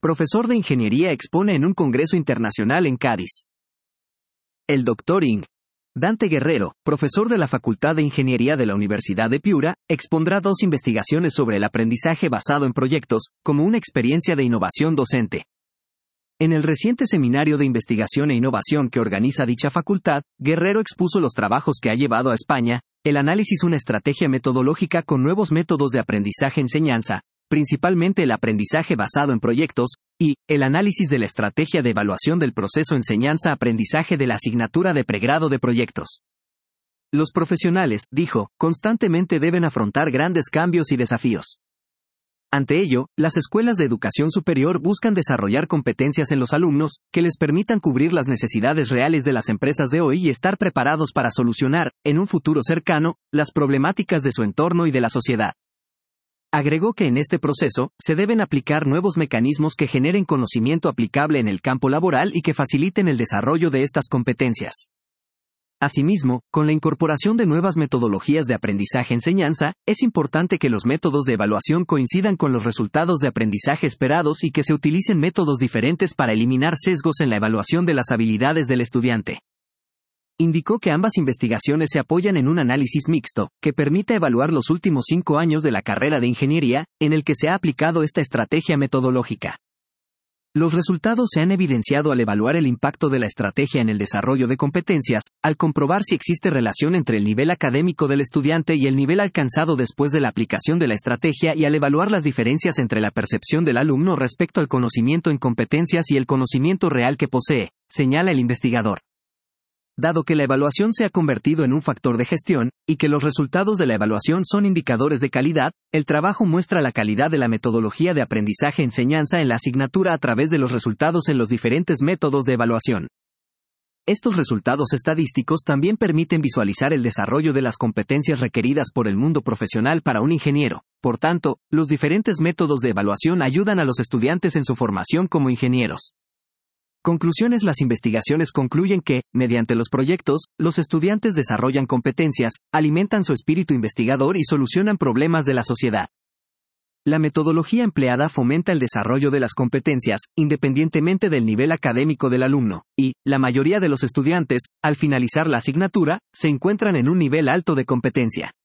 profesor de ingeniería, expone en un congreso internacional en Cádiz. El Dr. Ing. Dante Guerrero, profesor de la Facultad de Ingeniería de la Universidad de Piura, expondrá 2 investigaciones sobre el aprendizaje basado en proyectos, como una experiencia de innovación docente. En el reciente seminario de investigación e innovación que organiza dicha facultad, Guerrero expuso los trabajos que ha llevado a España, el análisis, una estrategia metodológica con nuevos métodos de aprendizaje-enseñanza, principalmente el aprendizaje basado en proyectos, y el análisis de la estrategia de evaluación del proceso enseñanza-aprendizaje de la asignatura de pregrado de proyectos. Los profesionales, dijo, constantemente deben afrontar grandes cambios y desafíos. Ante ello, las escuelas de educación superior buscan desarrollar competencias en los alumnos que les permitan cubrir las necesidades reales de las empresas de hoy y estar preparados para solucionar, en un futuro cercano, las problemáticas de su entorno y de la sociedad. Agregó que en este proceso, se deben aplicar nuevos mecanismos que generen conocimiento aplicable en el campo laboral y que faciliten el desarrollo de estas competencias. Asimismo, con la incorporación de nuevas metodologías de aprendizaje-enseñanza, es importante que los métodos de evaluación coincidan con los resultados de aprendizaje esperados y que se utilicen métodos diferentes para eliminar sesgos en la evaluación de las habilidades del estudiante. Indicó que ambas investigaciones se apoyan en un análisis mixto, que permite evaluar los últimos 5 años de la carrera de ingeniería, en el que se ha aplicado esta estrategia metodológica. Los resultados se han evidenciado al evaluar el impacto de la estrategia en el desarrollo de competencias, al comprobar si existe relación entre el nivel académico del estudiante y el nivel alcanzado después de la aplicación de la estrategia y al evaluar las diferencias entre la percepción del alumno respecto al conocimiento en competencias y el conocimiento real que posee, señala el investigador. Dado que la evaluación se ha convertido en un factor de gestión, y que los resultados de la evaluación son indicadores de calidad, el trabajo muestra la calidad de la metodología de aprendizaje-enseñanza en la asignatura a través de los resultados en los diferentes métodos de evaluación. Estos resultados estadísticos también permiten visualizar el desarrollo de las competencias requeridas por el mundo profesional para un ingeniero. Por tanto, los diferentes métodos de evaluación ayudan a los estudiantes en su formación como ingenieros. Conclusiones. Las investigaciones concluyen que, mediante los proyectos, los estudiantes desarrollan competencias, alimentan su espíritu investigador y solucionan problemas de la sociedad. La metodología empleada fomenta el desarrollo de las competencias, independientemente del nivel académico del alumno, y, la mayoría de los estudiantes, al finalizar la asignatura, se encuentran en un nivel alto de competencia.